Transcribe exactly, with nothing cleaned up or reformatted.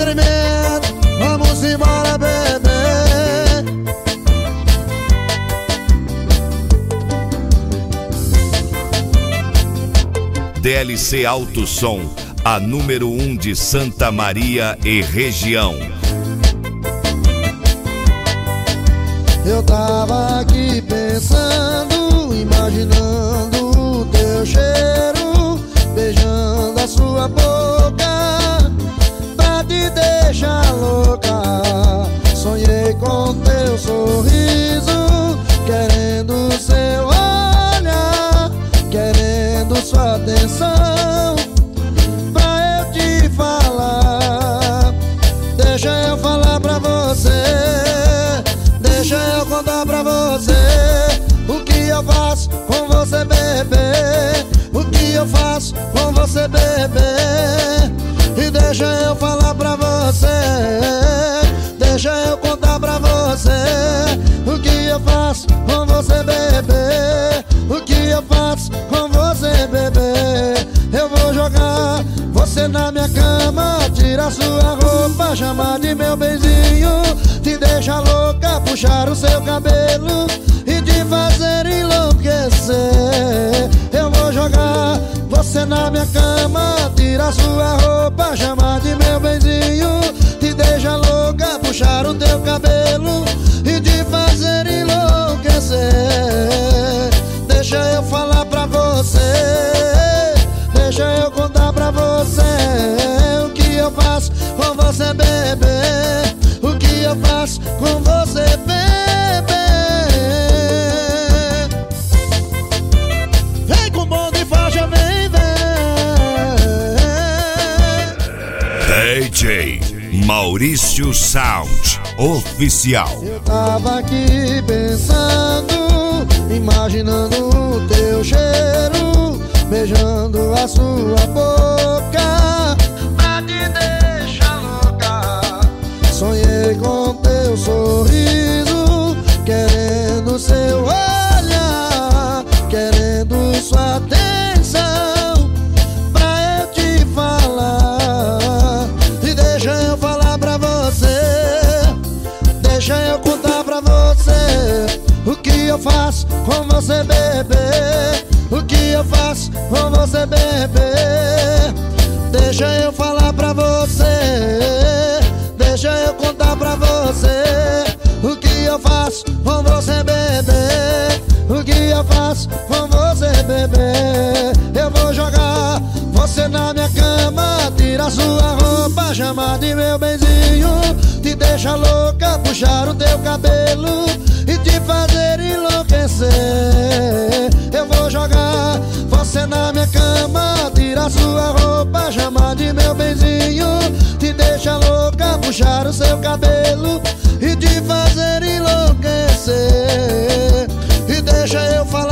tremendo, vamos embora, bebê. D L C Alto Som, a número um de Santa Maria e região. Eu tava aqui pensando, imaginando o teu cheiro, beijando a sua boca, pra te deixar louca. Sonhei com teu sorriso, querendo seu olhar, querendo sua atenção, pra eu te falar. Deixa eu falar pra você, deixa eu contar pra você o que eu faço com você, bebê. O que eu faço com você, bebê. E deixa eu falar pra você, deixa eu contar pra você o que eu faço com você, bebê. O que eu faço com você, bebê. Eu vou jogar você na minha cama, tirar sua roupa, chamar de meu benzinho, te deixar rouca, puxar o seu cabelo e te fazer enlouquecer. Eu vou jogar você na minha cama, tirar sua roupa, chamar de meu benzinho, te deixar louca, puxar o teu cabelo e te fazer enlouquecer. Deixa eu falar pra você, deixa eu contar pra você o que eu faço com você, bebê. O que eu faço com você, bebê. Vem com bom de faixa, vem, vem. D J Maurício Sound Oficial. Eu tava aqui pensando, imaginando o teu cheiro, beijando a sua boca, pra te deixar louca. Sonhei com teu sorriso, querendo seu olhar, querendo sua atenção, pra eu te falar. E deixa eu falar pra você, deixa eu contar pra você o que eu faço com você, bebê. O que eu faço com você, bebê. Deixa eu falar pra você, deixa eu contar pra você o que eu faço com você, bebê. O que eu faço com você, bebê. Eu vou jogar você na minha cama, tirar sua roupa, chamar de meu benzinho, te deixar louca, puxar o teu cabelo e te fazer enlouquecer. Eu vou jogar você na minha cama, tirar sua roupa, chamar de meu benzinho, te deixar louca, puxar o seu cabelo e te fazer enlouquecer. E deixa eu falar